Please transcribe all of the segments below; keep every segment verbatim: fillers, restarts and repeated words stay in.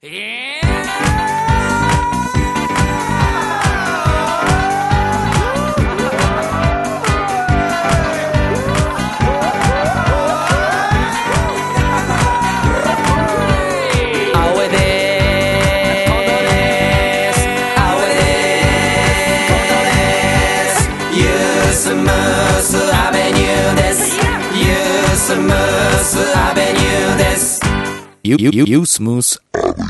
スムースアベニューです。ユースムースアベニュー。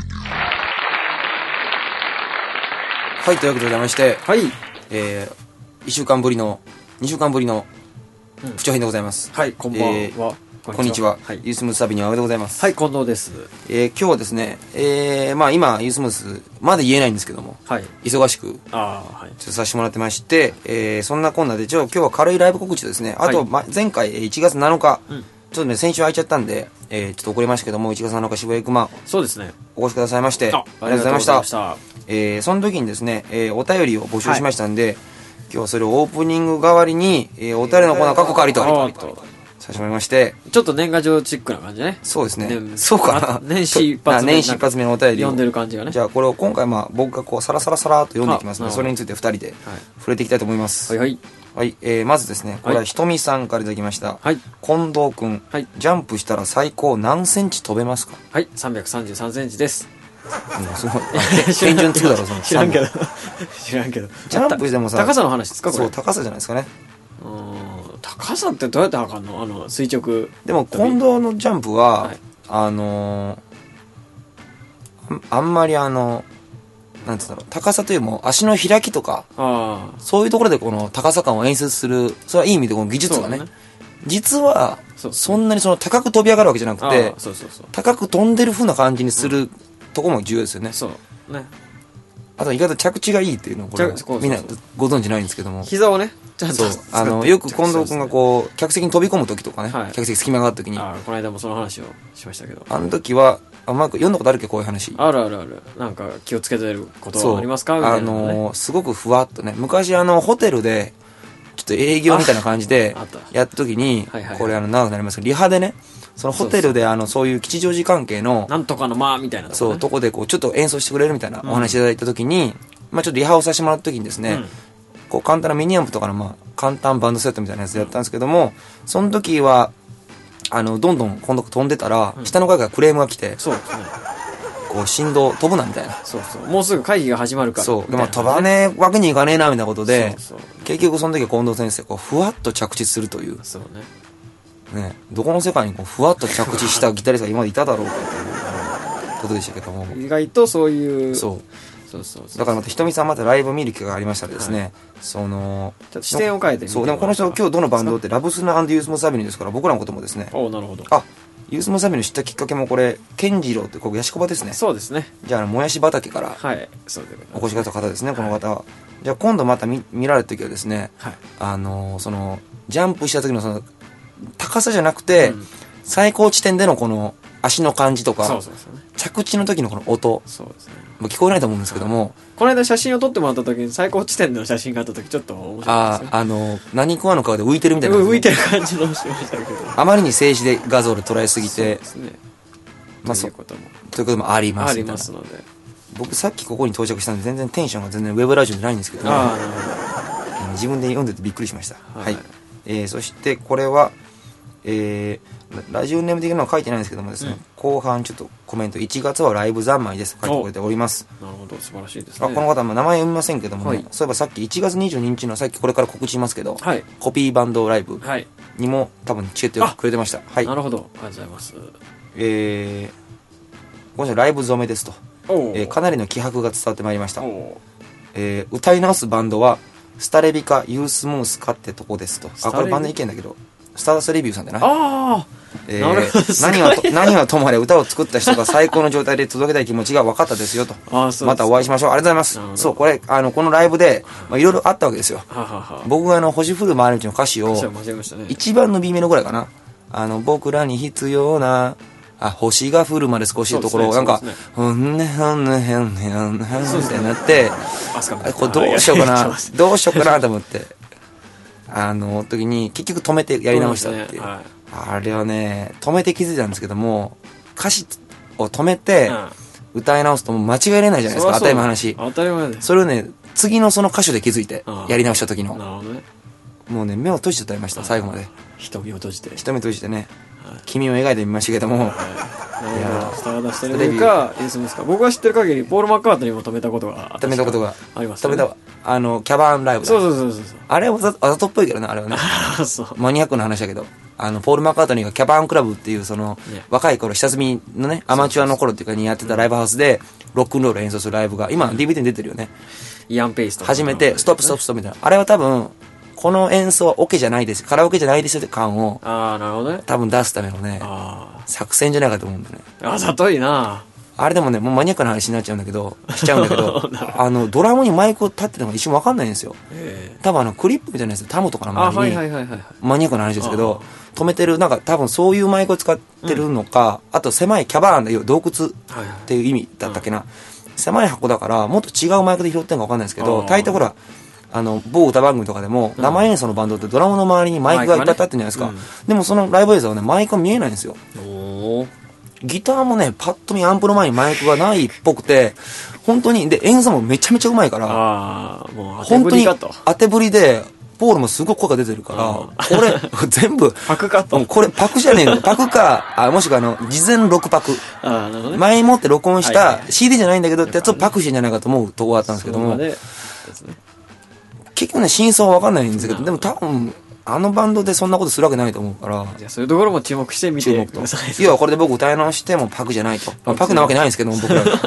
はい、というわけでございまして、 はい、 えー、いっしゅうかんぶりのにしゅうかんぶりの不調編でございます。 うん、はい、こんばんは、えー、 こんにちは、はい、ユースムースアベニュー阿部でございます。 はい、近藤です。 えー、今日はですね、えー、まあ今ユースムースまだ言えないんですけども、はい、忙しくあ、はい、ちょっとさせてもらってまして、えー、そんなこんなでちょ今日は軽いライブ告知とですね、あと、はい、前回いちがつなのか、うん、ちょっとね先週空いちゃったんで、えー、ちょっと遅れましたけどもいちがつなのか渋谷エクマンそうですねお越しくださいましてありがとうございました。ましたえー、その時にですね、えー、お便りを募集しましたんで、はい、今日はそれをオープニング代わりに、えー、お便りのコーナー過去借りとさせてもらいまして、 ちょっと年賀状チックな感じね。 そうですね、ね、そうかな年始一発目年始一発目のお便りを読んでる感じがね。 じゃあこれを今回まあ僕がこうサラサラサラっと読んでいきますので、それについてふたりで触れていきたいと思います。 はいはいはい、えー、まずですね、これはひとみさんからいただきました、はい、近藤くん、はい、ジャンプしたら最高何センチ飛べますか？ はい、さんびゃくさんじゅうさんセンチです。 うん、すごい天準つくだろその知らんけど知らんけどジャンプでもさ高さの話ですかこれ？ そう高さじゃないですかね。 うーん高さってどうやって測るの？あの垂直でも近藤のジャンプは、はい、あのー、あ, あんまりあのなんつうんだろう高さというよりも足の開きとかあそういうところでこの高さ感を演出するそれはいい意味でこの技術が ね, ね実は そ, そんなにその高く飛び上がるわけじゃなくてそうそうそう高く飛んでる風な感じにする、うんとこも重要ですよね。 そうね。 あと意外と着地がいいっていうのをこれみんなご存知ないんですけども、 膝をねちゃんとあのよく近藤君がこう客席に飛び込む時とかね、はい、客席隙間がある時にあこの間もその話をしましたけどあの時はあマーク読んだことあるっけこういう話あるあるあるなんか気をつけてることはありますかみたいな、ね、 あのすごくふわっとね昔あのホテルでちょっと営業みたいな感じでやった時にはいはい、はい、これあの長くなりますけどリハでねそのホテルであのそういう吉祥寺関係のなんとかのまあみたいなとこ、ね、 そうとこでこうちょっと演奏してくれるみたいなお話いただいた時に、うんまあ、ちょっとリハをさせてもらった時にですね、うん、こう簡単なミニアンプとかのまあ簡単バンドセットみたいなやつでやったんですけども、うん、その時はあのどんどん今度飛んでたら、うん、下の階からクレームが来てそうですねこう振動飛ぶなみたいなそうそうもうすぐ会議が始まるからそうでも飛ばねえわけにいかねえなみたいなことでそうそう結局その時は近藤先生こうふわっと着地するというそうねね、どこの世界にこうふわっと着地したギタリストが今までいただろうかということでしたけども意外とそういうそうそうそうそうだからまたひとみさんまたライブ見る機会がありましたらですね、はい、そのちょっと視点を変えてみてそうでもこの人今日どのバンドってラブスナー&ユースモスアベニューですから僕らのこともですねおなるほどあユースモスアベニュー知ったきっかけもこれ健次郎ってここヤシコバですねそうですねじゃあもやし畑からはいそうでお越しくださった方ですねこの方は、はい、じゃあ今度また 見, 見られた時はですね、はい、あのそのジャンプした時のその高さじゃなくて、うん、最高地点でのこの足の感じとかそうそうそう、ね、着地の時のこの音そうです、ね、もう聞こえないと思うんですけども、 この間写真を撮ってもらった時に最高地点での写真があった時ちょっと面白いですねああの何食わぬ顔で浮いてるみたいな、 ね、浮いてる感じのしましたけどあまりに静止で画像で捉えすぎてそうですねまあ、ということもということもありますありますので僕さっきここに到着したんで全然テンションが全然ウェブラジオじゃないんですけど、ね、あなるほど自分で読んでてびっくりしました、はいはいえー、そしてこれはえー、ラジオネーム的なのは書いてないんですけどもですね、うん、後半ちょっとコメントいちがつはライブ三昧ですと書いてくれております。 なるほど素晴らしいですね。 あこの方名前読みませんけども、ねはい、そういえばさっきいちがつにじゅうににちのさっきこれから告知しますけど、はい、コピーバンドライブにも多分チケットくれてました、はい、 なるほどありがとうございます。 えー、ごめんなさいライブ染めですと、えー、かなりの気迫が伝わってまいりました、えー、歌い直すバンドはスタレビかユースムースかってとこですとあこれバンド意見だけどスターダストレビューさんだなあ、えー、なるほど何はと何はともあれ歌を作った人が最高の状態で届けたい気持ちが分かったですよとあそうまたお会いしましょうありがとうございますそうこれあのこのライブでいろいろあったわけですよははは僕があの星降る回り道の歌詞を一番の B メロぐらいかなあの僕らに必要なあ星が降るまで少しのところ、ね、なんかふんねふんねへんねへんねへんってなってこれどうしようかなどうしようかなと思ってあの時に結局止めてやり直したっていう、ねはい、あれはね止めて気づいたんですけども歌詞を止めて、 歌い直すともう間違えれないじゃないですか、当たり前の話。 当たり前です。 それをね、次のその箇所で気づいて、やり直した時の。 なるほどね。 もうね、目を閉じて歌いました、最後まで。 瞳を閉じて。 瞳を閉じてね、君を描いてみましたけども。 いやスターダストレビューか、ユースムースか。僕は知ってる限り、ポール・マッカートニーも止めたことが止めたことがあります。 止めた、あの、キャバンライブ。 そうそうそうそう。 あれはわざとっぽいけどね、あれはね。マニアックな話だけど。あの、ポール・マッカートニーがキャバンクラブっていう、その、若い頃、下積みのね、アマチュアの頃っていうかにやってたライブハウスで、ロックンロール演奏するライブが、今、ディーブイディー に出てるよね。 イアン・ペイスと初めて、ストップストップストップみたいな。あれは多分、この演奏はオケじゃないです、カラオケじゃないですよって感を、 ああ、なるほどね。 多分出すためのね、作戦じゃないかと思うんだよね。 あざといな。 あれでもね、もうマニアックな話になっちゃうんだけど、しちゃうんだけど、あの、ドラムにマイクを立ってたのが一瞬わかんないんですよ。多分あの、クリップみたいなやつ、タムとかの周りに、マニアックな話ですけど、止めてる、なんか多分そういうマイクを使ってるのか、あと狭いキャバーンで、洞窟っていう意味だったっけな。狭い箱だから、もっと違うマイクで拾ってるのかわかんないですけど、大体ほら、あの、某歌番組とかでも、生演奏のバンドってドラムの周りにマイクがいっぱい立ってるじゃないですか。でもそのライブ映像はね、マイクは見えないんですよ。ギターもね、パッと見アンプの前にマイクがないっぽくて、本当に、で、演奏もめちゃめちゃうまいから、 あもう本当に当てぶりで、ポールもすごい声が出てるから、これ、全部、 パクかと。 これパクじゃねえの。パクか、あ、もしくはあの、事前録パク。 あなるほどね。 前もって録音した シーディー じゃないんだけどってやつをパクしてんじゃないかと思うとこがあったんですけども、結局ね、真相はわかんないんですけど、でも多分、あのバンドでそんなことするわけないと思うから。 じゃあそういうところも注目してみてください。 いや、これで僕歌い直してもパクじゃないと。まあ、パクなわけないんですけども、僕ら。ね、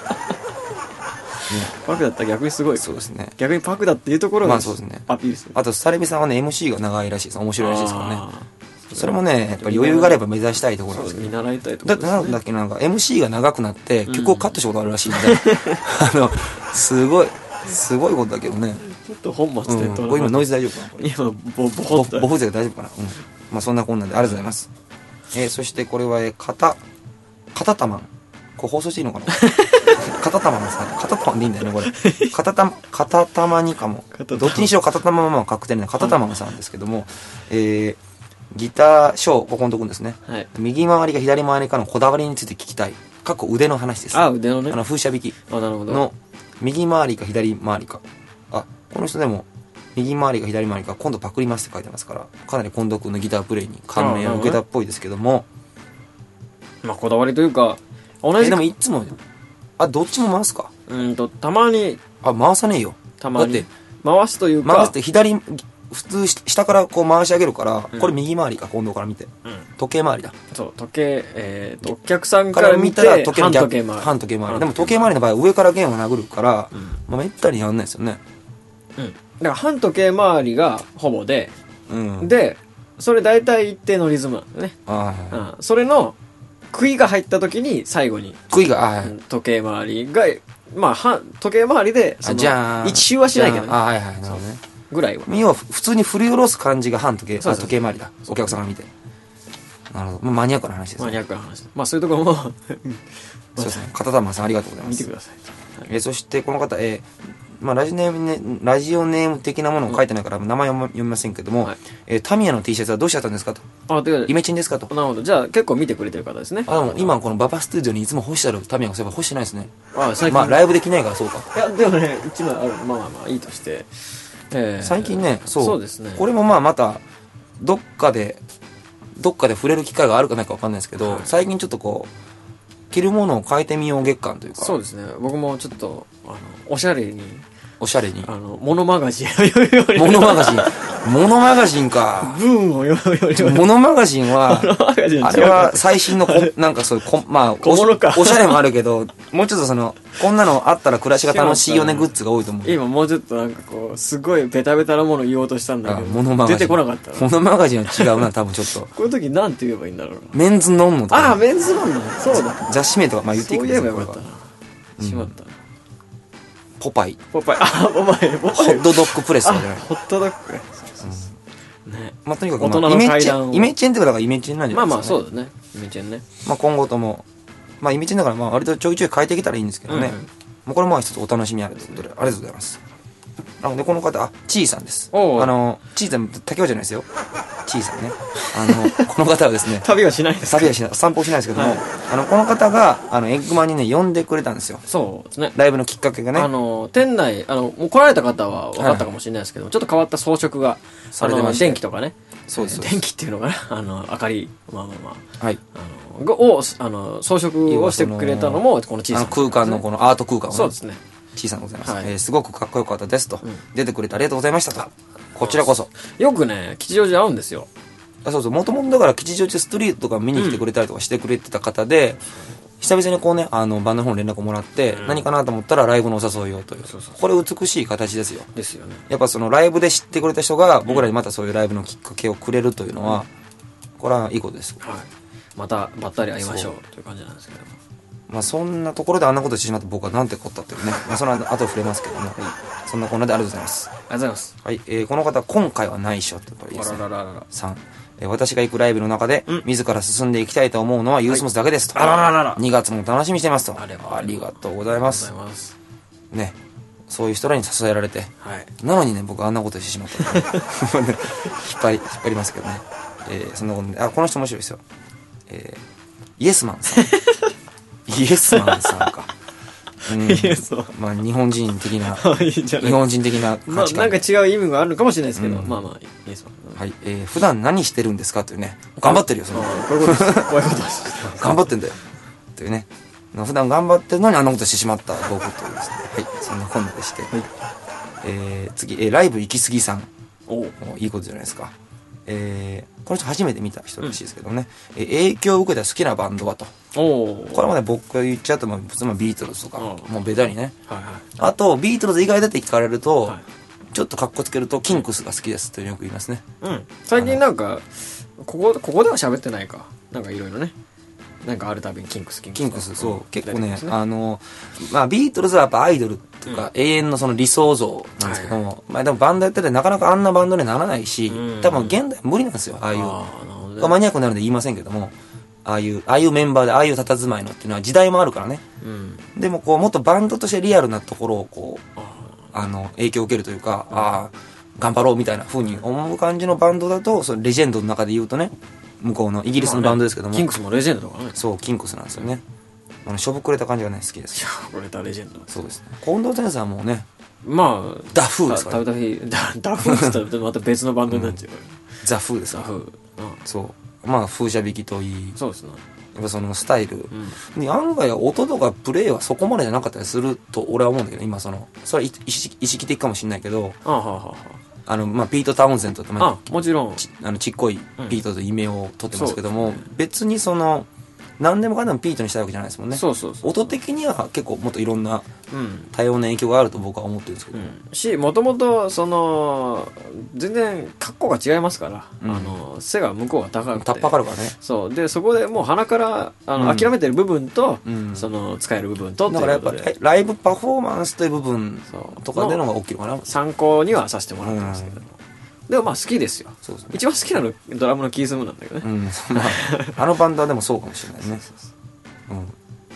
パクだったら逆にすごい。 そうですね。 逆にパクだっていうところが、 まあそうですね。 アピールする。 あと、スタレビさんはね、エムシー が長いらしいです。面白いらしいですからね。それもね、やっぱり余裕があれば目指したいところなんですけど。 見習いたいところ。 だってなんだっけ、なんか エムシー が長くなって曲をカットしたことあるらしいんで、あの、すごい、すごいことだけどね。 ちょっと本末転倒。 これ今ノイズ大丈夫かな。 今、ボ、ボホッと。 ボフゼが大丈夫かな。うん。まあそんなこんなんでありがとうございます。えー、そしてこれは、えー、かた、かたたまん。これ放送していいのかな。かたたまんですね。かたたまんでいいんだよね、これ。かたたま、かたたまにかも。どっちにしろかたたままは確定なかたたまんさんですけども、えー、ギターショー、ここのところですね。はい、右回りか左回りかのこだわりについて聞きたい。過去腕の話です。 あ、腕のね。 あの、風車引きあ、なるほど。 の、右回りか左回りか。あ、この人でも、右回りか左回りか、今度パクりますって書いてますから、かなり近藤君のギタープレイに感銘を受けたっぽいですけども。 まあ、こだわりというか、同じ。 え、でもいつも、あ、どっちも回すか。 うんと、たまに。 あ、回さねえよ。 たまに。 だって、 回すというか。 回すって左、普通下からこう回し上げるから、うん、これ右回りか、近藤から見て、うん、時計回りだ。 そう、時計、えーと、お客さんから見たら時計半時計回り。 半時計回り。でも時計回りの場合は上から弦を殴るから、うん、まあめったにやんないですよね。 うん。だから半時計回りがほぼで、うん、で、それ大体一定のリズムなんだよね。あ、はいはい、うん。それの、杭が入った時に最後に、 杭が、はい、 時計回りが、まあ、半、時計回りで、その、 じゃあ、 一周はしないけどね。 あ、はいはい、なるほどね。 ぐらいは。 要は普通に振り下ろす感じが半時計、そうそう時計回りだ。お客さんが見て。なるほど。まあ、マニアックな話ですね。 マニアックな話。まあそういうところもそうですね。片玉さんありがとうございます。 見てください。 はい、えー、そしてこの方、えー、まあラジネームね、ラジオネーム的なものを書いてないから、名前は読みませんけども、はい、えー、タミヤの T シャツはどうしちゃったんですかと。あ、てか、イメチェンですかと。 なるほど。じゃあ結構見てくれてる方ですね。 あ、でも今このババスタジオにいつも干してあるタミヤがそういえば干してないですね。 あ、最近。 まあライブできないからそうか。 いや、でもね、一枚ある。まあまあまあ、いいとして。 えー、最近ね、そう。 そうですね。 これもまあまた、どっかで、どっかで触れる機会があるかないか分かんないですけど、はい、最近ちょっとこう、着るものを変えてみよう月間というか。 そうですね。僕もちょっと、あの、おしゃれに。 おしゃれに。 あの、モノマガジンを読むように。 モノマガジン。モノマガジンか。 文を読むように。 モノマガジンは、あれは最新のこ、なんかそういうこ、まあお、おしゃれもあるけど、もうちょっとその、こんなのあったら暮らしが楽しいよねグッズが多いと思う。 今もうちょっとなんかこう、すごいベタベタなもの言おうとしたんだけど、モノマガジン出てこなかった。 モノマガジンは違うな、多分ちょっと。 こういう時なんて言えばいいんだろうな。 メンズノンノとか。 ああ、メンズノンノ。そうだ。 雑誌名とか、まあ言っていくんですよ。そう言えばよかったな。しまったな。 ポパイ。 ポパイ。あ、ポパイ。ホットドッグプレスとかじゃない。 ホットドッグ。ね。 まあとにかく、まあ、イメチェン、イメチェンってことがイメチェンなんじゃないですか、ね。 まあまあそうだね。イメチェンね。 まあ今後とも、まあイメチェンだからまあ割とちょいちょい変えていけたらいいんですけどね。うんうん、もうこれも一つお楽しみあるということで、ありがとうございます。なのでこの方、あ、チーさんです。あの、チーさん、竹雄じゃないですよ。 ちいさんね。あの、この方はですね。 旅はしないですか？ 旅はしない。散歩しないですけども、はい、あの、この方が、あの、エッグマンにね、呼んでくれたんですよ。 そうですね。 ライブのきっかけがね。 あの、店内、あの、もう来られた方は分かったかもしれないですけど、はい、ちょっと変わった装飾が、あの、電気とかね。そうです。電気っていうのかなあの、明かり、まあまあまあ。はい。あの、を、あの、装飾をしてくれたのも、この小さな、ね。 あの空間のこのアート空間をね。 そうですね。 小さなございます、はい、えー、すごくかっこよかったですと、うん、出てくれてありがとうございましたと、こちらこそ。 よくね吉祥寺会うんですよ。 あ、そうそう、もともとだから吉祥寺ストリートとか見に来てくれたりとかしてくれてた方で、うん、久々にこうねあのバンドの方に連絡をもらって、うん、何かなと思ったらライブのお誘いをという、そうそうそう、これ美しい形ですよ。 ですよね。 やっぱそのライブで知ってくれた人が僕らにまたそういうライブのきっかけをくれるというのは、うん、これはいいことです、 はい、またばったり会いましょうという感じなんですけども、 まあそんなところであんなことしてしまって僕はなんてこったっていうね、まあ、その後触れますけども、はい、そんなこんなでありがとうございます。 ありがとうございます。 はい、えー、この方今回は内緒ってこれいいですね。あららららさん、えー、私が行くライブの中で、うん、自ら進んでいきたいと思うのはユースモスだけですと、はい、あららららにがつも楽しみにしていますと。あれありがとうございます。ね、そういう人らに支えられて、はい、なのにね僕あんなことしてしまったので引っ張り引っ張りますけどね、えー、そんなことで、あ、この人面白いですよ、えー、イエスマンさんイエスマンさんか。うん、まあ日本人的な日本人的な価値観、まあ、なんか違う意味があるのかもしれないですけど、うん、まあまあイエスマン、 はい、えー、普段何してるんですかというね、頑張ってるよそのこういうことですこういうことです頑張ってんだよというね、普段頑張ってるのにあんなことしてしまった僕というですね、はい、そんなこんなでして、はい、えー、次、えー、ライブ行き過ぎさん、おいいことじゃないですか。えー、この人初めて見た人らしいですけどね、うん、えー、影響を受けた好きなバンドはと、おこれもね僕が言っちゃうともう普通のビートルズとかもうベタにね、はいはい、あとビートルズ以外だって聞かれると、はい、ちょっとカッコつけるとキンクスが好きですとよく言いますね、うん、 最近なんかここここでは喋ってないかなんかいろいろねなんかあるたびにキンクスキンクスキンクスそう結構ね、ね、あのまあビートルズはやっぱアイドルとか、うん、永遠のその理想像なんですけども、はい、まあでもバンドやっててなかなかあんなバンドにならないし、うん、多分現代無理なんですよああいうあマニアックになるんで言いませんけども、ああいうああいうメンバーでああいう佇まいのっていうのは時代もあるからね、うん、でもこうもっとバンドとしてリアルなところをこうあの影響を受けるというか、うん、ああ頑張ろうみたいな風に思う感じのバンドだとそのレジェンドの中で言うとね向こうのイギリスのバンドですけども、まあね、 キンクスもレジェンドだからね。 そうキンクスなんですよね。あのしょぶくれた感じがね好きです。 しょぶくれたレジェンド。 そうですね。近藤天さんもね、 まあダフーですから、 ね。ダフーダダフーって言ったらまた別のバンドになっちゃう、うん、 ザフーです。ザフー、うん、そうまあ風車弾きといい、 そうですね、 やっぱそのスタイルに、うん、案外音とかプレイはそこまでじゃなかったりすると俺は思うんだけど、今そのそれは意識、意識的かもしれないけど、ああはあはああのまあ、ピート・タウンセントって、 まあ、もちろんちあのちっこいピートと異名を取ってますけども、うんね、別にその何でもかんでもピートにしたいわけじゃないですもんね。そうそうそう、音的には結構もっといろんな多様な影響があると僕は思ってるんですけど、うん、 しもともとその全然格好が違いますから、うん、あの背が向こうが高くてタッパかるからね。 そうでそこでもう鼻からあの、うん、諦めてる部分と、うん、その使える部分とだからやっぱりライブパフォーマンスという部分とかでのが大きいのかな。 参考にはさせてもらってますけども、うん、でもまあ好きですよ。そうですね、一番好きなのドラムのキースムーなんだけどね、うんまあ、あのバンドはでもそうかもしれないねうん、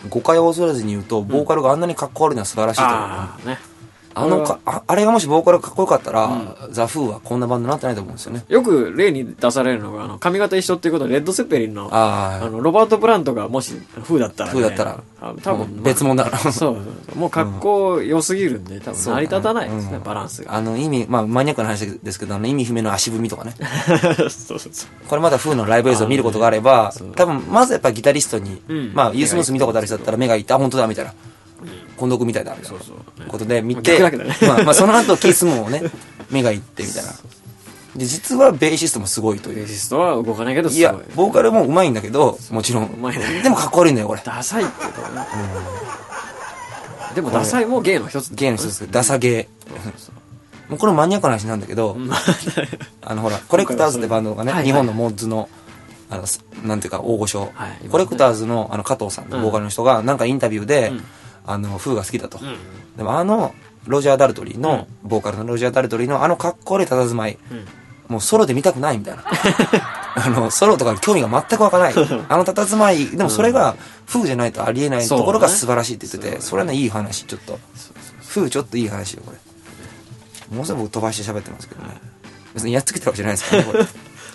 誤解を恐れずに言うとボーカルがあんなにかっこ悪いのは素晴らしいと思う、うん、あ, ね、あのか あ, あれがもしボーカルがかっこよかったら、うん、ザ・フーはこんなバンドになってないと思うんですよね。 よく例に出されるのがあの髪型一緒っていうことでレッド・セッペリン の, ああのロバート・プラントがもしフーだったら、ね、 フーだったら多分、まあ、別物だからそうそうもうかっこよすぎるんで多分成り立たないですね、うん、バランスが。 あの意味、まあ、マニアックな話ですけどあの意味不明の足踏みとかねそうそうそうこれまだフーのライブ映像を見ることがあれば多分まずやっぱギタリストに、うん、まあユースモース見たことある人だったら目がいってあ本当だみたいな近藤君みたいだみたいなことで見て、ねまあ、まあその後キスもね目がいってみたいなで実はベーシストもすごいという。 ベーシストは動かないけどすごい。 いやボーカルもうまいんだけどもちろんうまい、ね、でもかっこ悪いんだよこれ。 ダサいってことね、うん、でもダサいも芸の一つ、ね、 芸の一つダサ芸もうこれマニアックな話なんだけどあのほらコレクターズってバンドがね、はいはい、日本のモッズのあのなんていうか大御所、はい、コレクターズのあの加藤さんのボーカルの人が、うん、なんかインタビューで、うんあのフーが好きだと、うん、でもあのロジャー・ダルトリーの、うん、ボーカルのロジャー・ダルトリーのあのかっこ悪い佇まい、うん、もうソロで見たくないみたいなあのソロとか興味が全く湧かないあの佇まいでもそれが、うん、フーじゃないとありえないところが素晴らしいって言ってて そ,、ね、それはねいい話ちょっとフーちょっといい話よこれもうすぐ僕飛ばして喋ってますけどね別にやっつけたわけじゃないですからねこれ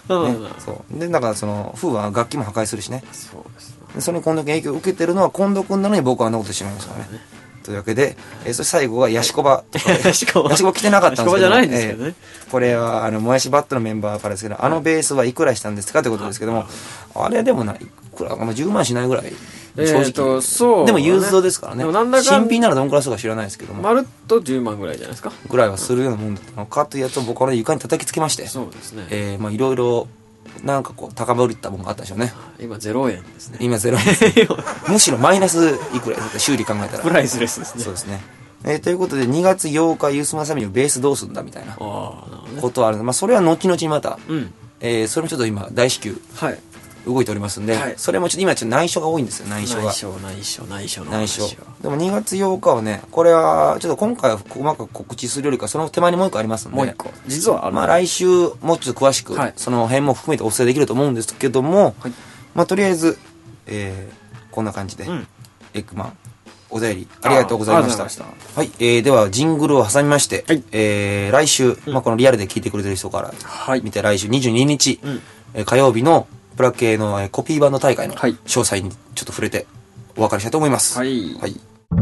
そうでだからその風は楽器も破壊するしね。 そうですね。 でそれに近藤君影響を受けてるのは近藤君なのに僕はあんなことしてしまいましたからね。というわけで、えー、そして最後がヤシコバとか、ね、ヤシコバヤシコバ来てなかったんですけど、ヤシコバじゃないんですけどね、 えー、これはあのもやしバットのメンバーからですけど、はい、あのベースはいくらしたんですかということですけども、あれでもないくらじゅうまんしないぐらい正直、えーとそうね、でもユーズドですからね。なんだか新品ならどんくらいするか知らないですけども、 まるっとじゅうまんぐらいじゃないですかぐらいはするようなもんだったのかというやつを僕は床に叩きつけまして、 そうですね、 えー、まあいろいろなんかこう高ぶったものがあったでしょうね。 今ゼロえんですね。 今ゼロえんですねむしろマイナスいくらですか、修理考えたらプライスレスですね。 そうですね、えー、ということでにがつようかユースマサミのベースどうすんだみたいなことはあるので、まあ、それは後々にまた、うんえー、それもちょっと今大至急動いておりますんで、はい、それもちょっと今ちょっと内緒が多いんですよ。内緒が内緒内緒内緒内緒でもにがつようかはね、これはちょっと今回は細かく告知するよりかその手前にもう一個ありますんで、 もう一個実はある、 まあ、来週もうちょっと詳しく、はい、その辺も含めてお伝えできると思うんですけども、はい、まあとりあえず、えー、こんな感じで、うん、エッグマンお便りありがとうございました。はい、えー、ではジングルを挟みまして、はい、えー、来週、うん、まあ、このリアルで聞いてくれてる人から見て、はい、来週にじゅうににち、うんえー、火曜日のプラ系の、えー、コピーバンド大会の詳細にちょっと触れてお別れしたいと思います。 はい、はい、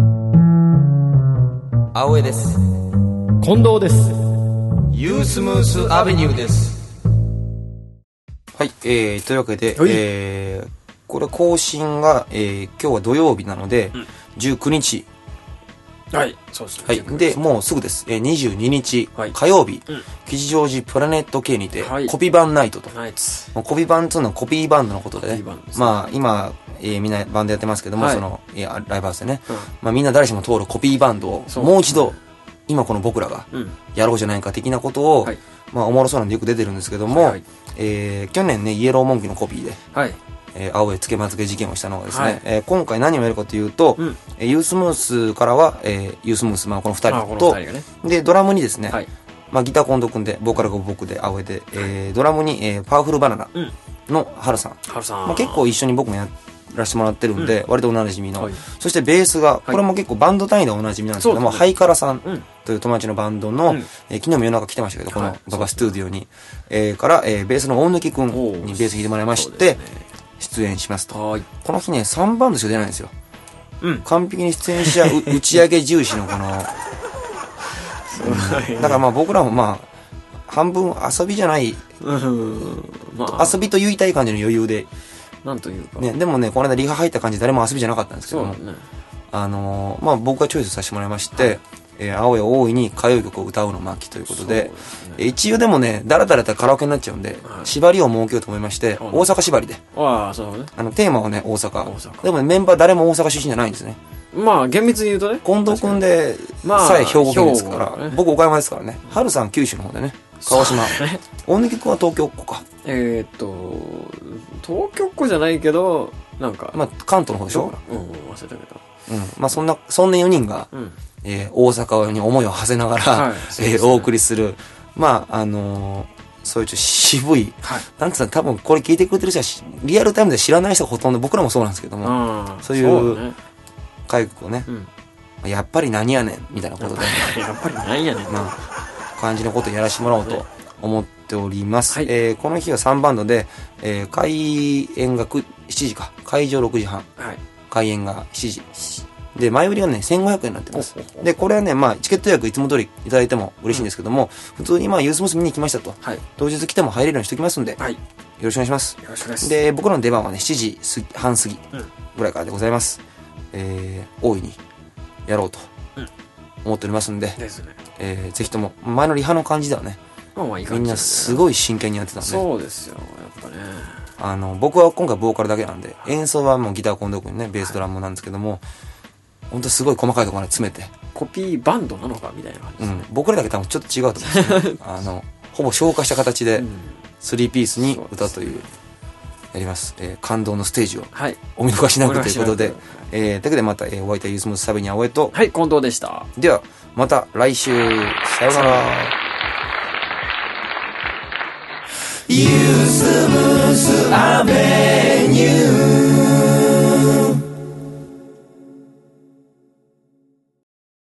青江です。 近藤です。 ユースムースアベニューです。はい、えー、というわけで、はい、えー、これ更新が、えー、今日は土曜日なので、うん、じゅうくにち、 はいそうですね、 はい、でもうすぐです、えー、にじゅうににち、はい、火曜日、うん、吉祥寺プラネット系にて、はい、コピーバンナイトと、ナイツもうコピーバンというのはコピーバンドのことでね、まあ今、えー、みんなバンドやってますけども、はい、そのいやライブハウスでね、うんまあ、みんな誰しも通るコピーバンドをもう一度、今この僕らがやろうじゃないか的なことを、はい、まあおもろそうなんでよく出てるんですけども、はいはいえー、去年ねイエローモンキーのコピーで、はいえー、青江つけまつけ事件をしたのがですね、はいえー、今回何をやるかというと、うん、ユースムースからは、えー、ユースムース、まあ、このふたりと、ね、でドラムにですね、はいまあ、ギター近藤君でボーカルが僕で青江で、えー、ドラムに、えー、パワフルバナナのハルさん、 ハルさん、 まあ、結構一緒に僕もやらせてもらってるんで、うん、割とおなじみの、はい、そしてベースがこれも結構バンド単位でおなじみなんですけども、はい、ハイカラさんという友達のバンドの、うんえー、昨日も夜中来てましたけどこのババスタジオに、はいえー、から、えー、ベースの大貫君にベース弾いてもらいまして出演しますと。この日ねさんバンドしか出ないんですよ、うん、完璧に出演者打ち上げ重視のこのうん、だからまあ僕らもまあ半分遊びじゃない、うんまあ、遊びと言いたい感じの余裕でなんというか、 ね、でもねこの間リハ入った感じ誰も遊びじゃなかったんですけども、ねあのーまあ、僕がチョイスさせてもらいまして、はいえー、青江大いに歌謡曲を歌うの巻ということで、で、ね、一応でもねだらだらやったらカラオケになっちゃうんで、はい、縛りを設けようと思いまして大阪縛りでああそう、ね、 あのテーマはね大 阪, 大阪でも、ね、メンバー誰も大阪出身じゃないんですね。 まあ厳密に言うとね近藤君でさえ兵庫県ですから、まあね、僕岡山ですからね。春さん九州の方でね川島大貫君は東京っ子かえー、っと東京っ子じゃないけどなんかまあ関東の方でしょうん忘れたけどうんまあそんなそんなよにんが、うんえー、大阪に思いを馳せながら、はいねえー、お送りするまああのー、そういうちょっと渋い、はい、なんつうの多分これ聞いてくれてる人はリアルタイムで知らない人がほとんど僕らもそうなんですけどもそういう歌謡曲をね、うん、やっぱり何やねんみたいなことでやっぱり何やねんまあ感じのことをやらせてもらおうと思っております、はいえー、この日はさんバンドで、えー、開演がしちじか会場ろくじはん、はい、開演がしちじで前売りがねせんごひゃくえんになってますでこれはねまあチケット予約いつも通りいただいても嬉しいんですけども、うん、普通にまあユースムース見に来ましたと、はい、当日来ても入れるようにしておきますんで、はい、よろしくお願いします。 よろしくですで僕らの出番はねしちじはん過ぎぐらいからでございます、うんえー、大いにやろうと思っておりますんで、ですねえー、ぜひとも前のリハの感じではね、まあまあいい感じだね、みんなすごい真剣にやってたんでそうですよやっぱねあの僕は今回ボーカルだけなんで演奏はもうギター近藤君ねベースドラムなんですけども本当すごい細かいところまで詰めてコピーバンドなのかみたいな感じです、ねうん、僕らだけ多分ちょっと違うと思うんですけどあのほぼ消化した形でスリーピースに歌というやります、えー、感動のステージをお見逃しなくということで、はい、えー、というわけでまた、えー、お相手はユースムースサビに青江とはい近藤でした。 ではまた来週さようなら。ユースムースアベニュー